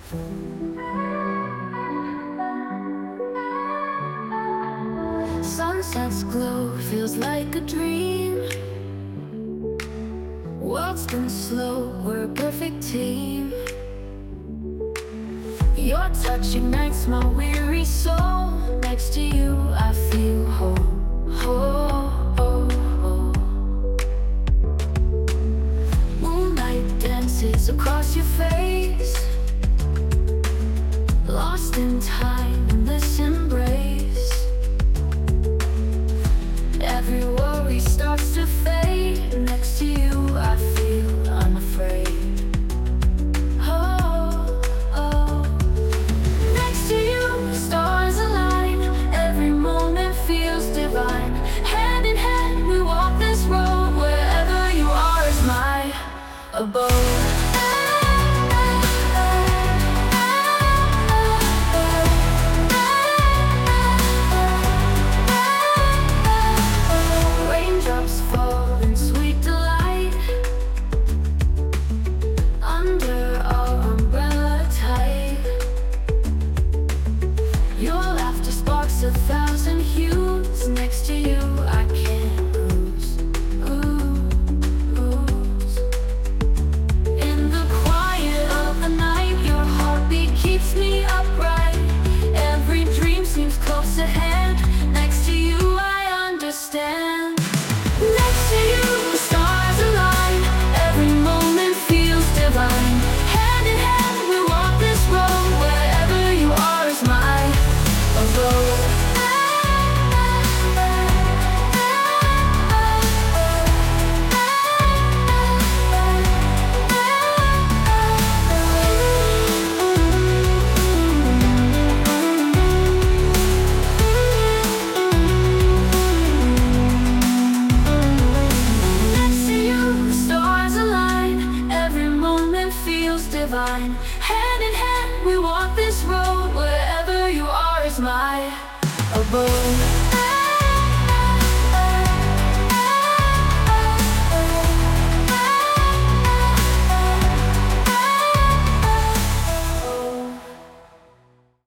Sunset's glow feels like a dream. World's been slow, we're a perfect team. Your touch ignites my weary soul. Next to you I feel whole, whole. Moonlight dances across your face.